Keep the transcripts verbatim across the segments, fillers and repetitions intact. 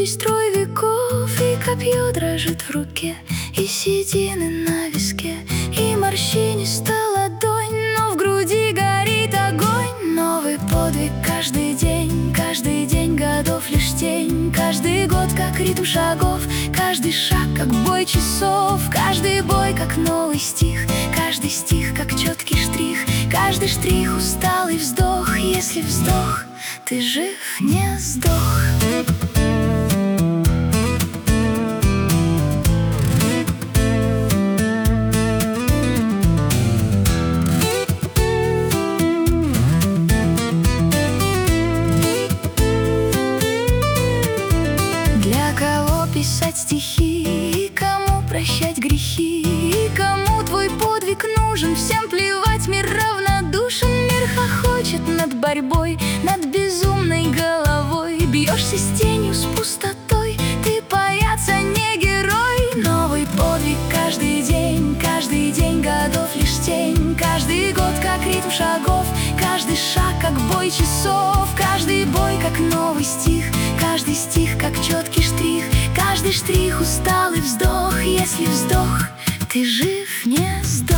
строй веков, и копье дрожит в руке, и седины на виске, и морщиниста ладонь, но в груди горит огонь. Новый подвиг каждый день, каждый день годов лишь тень, каждый год как ритм шагов, каждый шаг как бой часов, каждый бой как новый стих, каждый стих как четкий штрих, каждый штрих усталый вздох. Если вздох, ты жив, не сдох. Для кого писать стихи, и кому прощать грехи, и кому твой подвиг нужен, всем плевать, мир равнодушен. Мир хохочет над борьбой, над безумной головой, бьешься с тенью, с пустотой, ты паяться не герой. Новый подвиг каждый день, каждый день годов лишь тень, каждый год как ритм шагов, каждый шаг как бой часов, каждый бой как новый стих, каждый стих как четкий штрих, каждый штрих усталый вздох. Если вздох, ты жив, не сдох.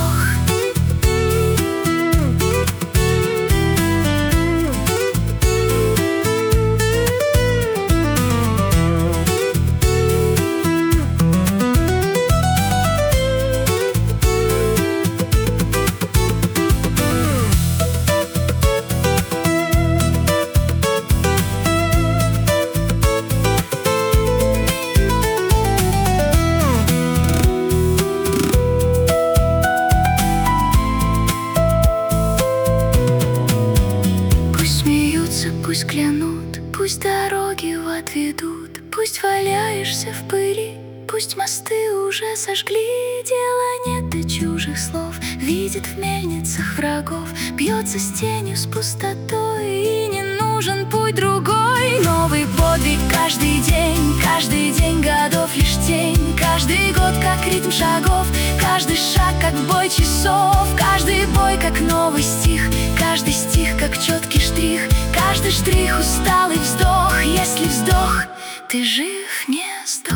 Пусть клянут, пусть дороги в ад ведут, пусть валяешься в пыли, пусть мосты уже сожгли. Дела нет до чужих слов, видит в мельницах врагов, бьется с тенью, с пустотой, и не нужен путь другой. Новый подвиг каждый день, каждый день годов лишь тень, каждый год как ритм шагов, каждый шаг как бой часов, каждый бой как новый стих, каждый стих как четкий штрих, каждый штрих усталый вздох. Если вздох, ты жив, не сдох.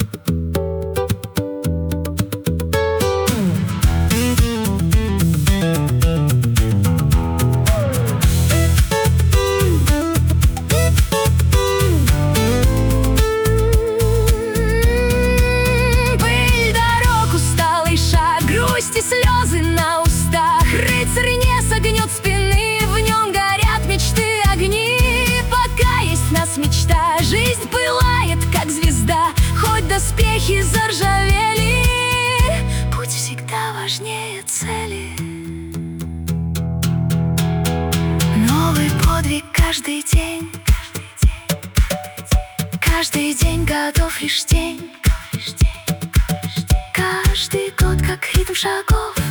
Пыль дорог, усталый шаг, грусть и слезы на устах, рыцарь не согнет спины, в нем горят мечты огни. Пока есть нас мечта, жизнь пылает, как звезда, хоть доспехи заржавели, путь всегда важнее цели. Новый подвиг каждый день, каждый день годов лишь тень, каждый год как ритм шагов,